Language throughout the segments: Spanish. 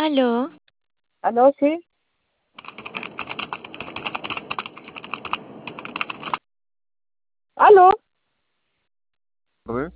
Aló, ¿Aló, sí? ¿Aló? Tardes.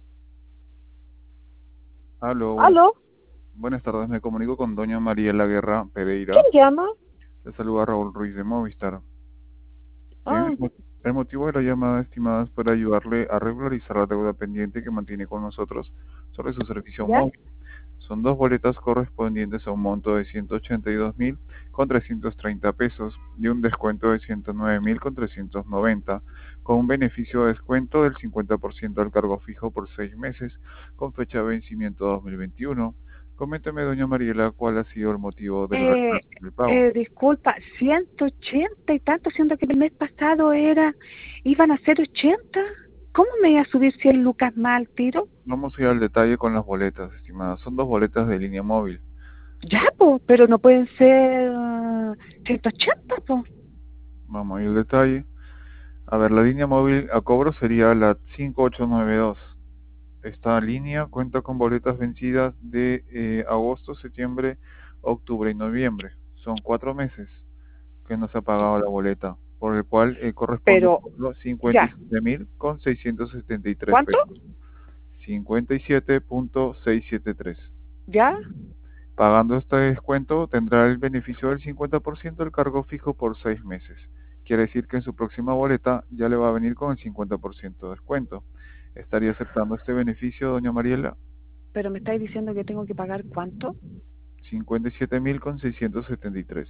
Aló, ¿Aló? buenas tardes. Me comunico con doña Mariela Guerra ¿Quién Pereira. llama? Le saluda Raúl Ruiz de Movistar. Bien, Ah, el motivo de la llamada, estimada, es para ayudarle a regularizar la deuda pendiente que mantiene con nosotros sobre su servicio ¿ya? móvil. Son dos boletas correspondientes a un monto de 182.000 con 330 pesos y un descuento de 109.000 con 390, con un beneficio de descuento del 50% al cargo fijo por 6 meses, con fecha de vencimiento 2021. Coménteme, doña Mariela, cuál ha sido el motivo del Eh, retraso del pago. disculpa, 180 y tanto, siendo que el mes pasado iban a ser 80. ¿Cómo me iba a subir 100 lucas más al tiro? Vamos a ir al detalle con las boletas, estimada. Son dos boletas de línea móvil. Ya, pues, pero no pueden ser 180, pues. Vamos a ir al detalle. A ver, la línea móvil a cobro sería la 5892. Esta línea cuenta con boletas vencidas de agosto, septiembre, octubre y noviembre. Son 4 meses que no se ha pagado la boleta, por el cual corresponde un Pero, cobro ya, 57.000 con 673 ¿cuánto? pesos. 57.673. ¿Ya? Pagando este descuento tendrá el beneficio del 50% del cargo fijo por 6 meses. Quiere decir que en su próxima boleta ya le va a venir con el 50% de descuento. ¿Estaría aceptando este beneficio, doña Mariela? Pero me estáis diciendo que tengo que pagar ¿cuánto? 57.000 con 673.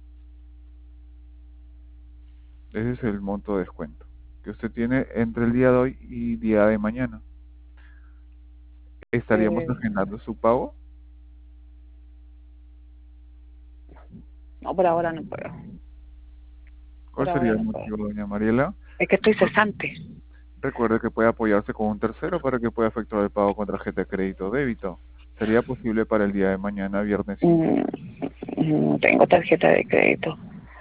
Ese es el monto de descuento que usted tiene entre el día de hoy y día de mañana. ¿Estaríamos Eh, agendando su pago? no, por ahora no puedo. ¿Cuál Por sería ahora el no puedo. motivo, doña Mariela? Es que estoy cesante. Recuerde que puede apoyarse con un tercero para que pueda efectuar el pago con tarjeta de crédito o débito. Sería posible para el día de mañana, viernes 5. Mm, no tengo tarjeta de crédito.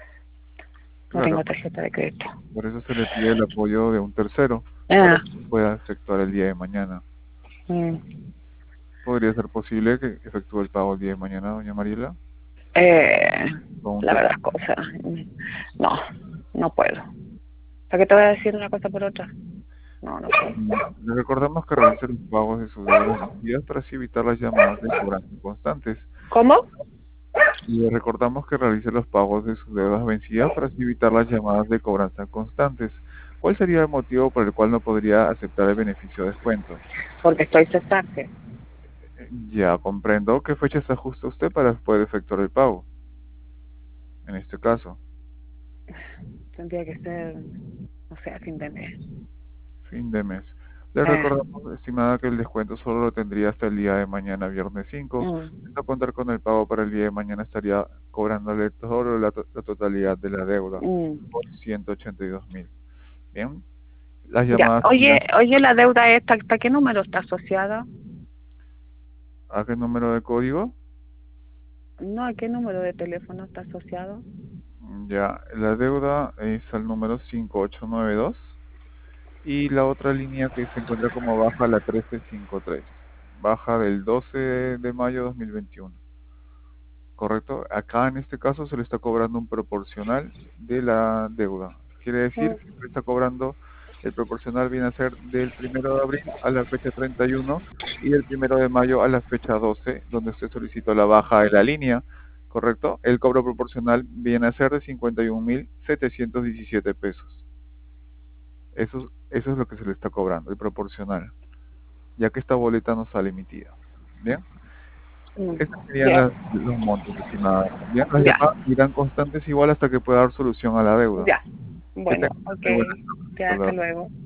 No Claro, tengo tarjeta de crédito. por eso se le pide el apoyo de un tercero para Ah, que pueda efectuar el día de mañana. mm, ¿Podría ser posible que efectúe el pago el día de mañana, doña Mariela? eh, Con un la verdad tercero. es cosa. No, no puedo. ¿Para qué te voy a decir una cosa por otra? No, no puedo. Le recordamos que realice los pagos de sus deudas vencidas para así evitar las llamadas de cobranza constantes. ¿Cómo? Y le recordamos que realice los pagos de sus deudas vencidas para así evitar las llamadas de cobranza constantes. ¿Cuál sería el motivo por el cual no podría aceptar el beneficio de descuento? Porque estoy cesante. Ya comprendo. ¿Qué fecha se ajusta usted para poder efectuar el pago? En este caso, Tendría que ser, no sé, a fin de mes. fin de mes. Le Eh, recordamos, estimada, que el descuento solo lo tendría hasta el día de mañana, viernes 5. mm, No contar con el pago para el día de mañana estaría cobrándole todo la totalidad de la deuda mm. por 182.000. Bien, las Ya, llamadas oye, irán. oye, la deuda esta, ¿hasta qué número está asociada? ¿A qué número de código? No, ¿a qué número de teléfono está asociado? Ya, la deuda es al número 5892 y la otra línea que se encuentra como baja, la 1353. Baja del 12 de mayo de 2021. ¿Correcto? Acá en este caso se le está cobrando un proporcional de la deuda. Quiere decir que se le está cobrando, el proporcional viene a ser del 1 de abril a la fecha 31 y del 1 de mayo a la fecha 12, donde usted solicitó la baja de la línea. ¿Correcto? El cobro proporcional viene a ser de 51.717 pesos. Eso es lo que se le está cobrando, el proporcional, ya que esta boleta no sale emitida. ¿Bien? Estos serían Ya, los montos, estimada. Bien, las ya, llamadas irán constantes igual hasta que pueda dar solución a la deuda. ya. Que Bueno, tenga ok. muy buenas tardes. Ya, Hasta hasta luego. luego.